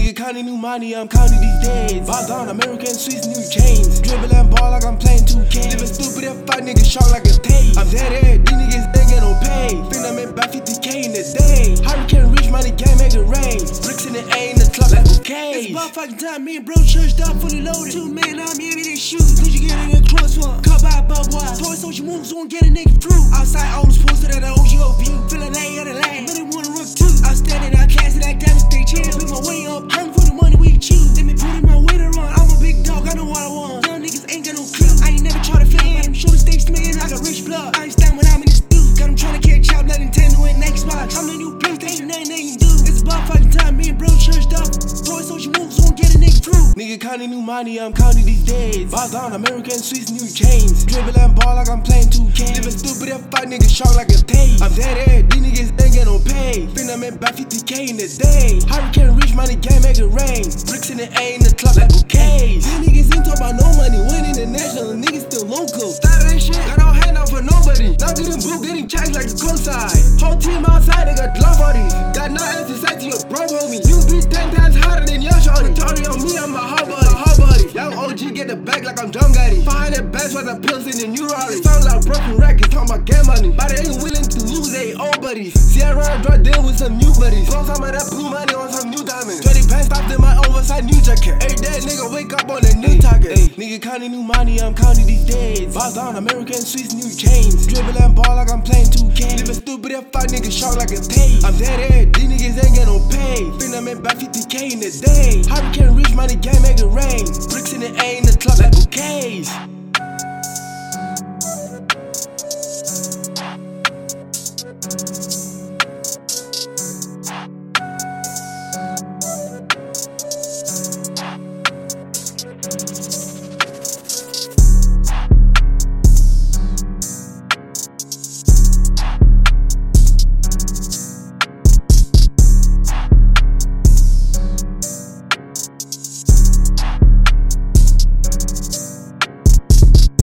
Nigga counting new money, I'm counting these days. Boss down, American Swiss, new chains. Dribble and ball like I'm playing 2K. Living stupid and fight niggas shock like a tape. I'm dead, these niggas ain't get no pay. Think I made about 50K in a day. Hurricane reach money, can't make it rain. Bricks in the A in the club like okay. It's about fucking time, me and bro churched up, fully loaded. 2 men on me, everyday shoes. Did you get in a crosswalk? Cut by Budweiser. Toy social moves, won't get a nigga through. Outside, I was posted at the OGO view. Feeling lay of the lane, but they wanna rook too. I was standing out class and like diamonds, stay chill. Put my way up, hunting for the money we choose. Let me put in my weight around. I'm a big dog, I know what I want. Young niggas ain't got no clue. I ain't never try to fit in. Show the stage man, I got rich blood. I ain't stand when I'm in the stew. Got them trying to catch up, like Nintendo and Xbox. I'm the new PlayStation, nothing they can do. It's about fucking time, me and bro churched up. Toy social moves, won't get a nigga through. Nigga counting new money, I'm counting these days. Boss down, American Swiss, new chains. Dribble and ball like I'm playing 2K. Living stupid and fight niggas shock like a tape. I'm dead, these niggas ain't get no pay. Think I made about 50K in a day. Hurricane reach money, can't make it rain. Bricks in the A in the club like bouquets. These niggas ain't talk about no money, winning international, niggas still local. Start that shit, got no hand out for nobody. Now getting booked, getting checks like the cosign. Whole team outside, they got glove on it. Got no ass to say to your bro, homie. You be 10 times harder than your shorty. Tory on me, I'm a hard body. Young OG get the bag like I'm John Gotti. 500 bags worth of pills in the new Raleigh. Sound like broken records, talking about get money. But they ain't willing to lose they old buddies. Sierra drug deal with some new buddies. Throw some of that blue money on some new diamonds. 20 pants stopped in my oversized new jacket. Hey, that nigga wake up on a new target. Ay, nigga counting new money, I'm counting these days. Boss down, American Swiss, new chains. Dribble and ball like I'm playing 2K. Living stupid and fight niggas shock like a tape. I'm dead, these niggas ain't get no pay. Think I made about 50K in a day. Hurricane reach money, can't make it rain. Bricks in the A in the club like bouquets.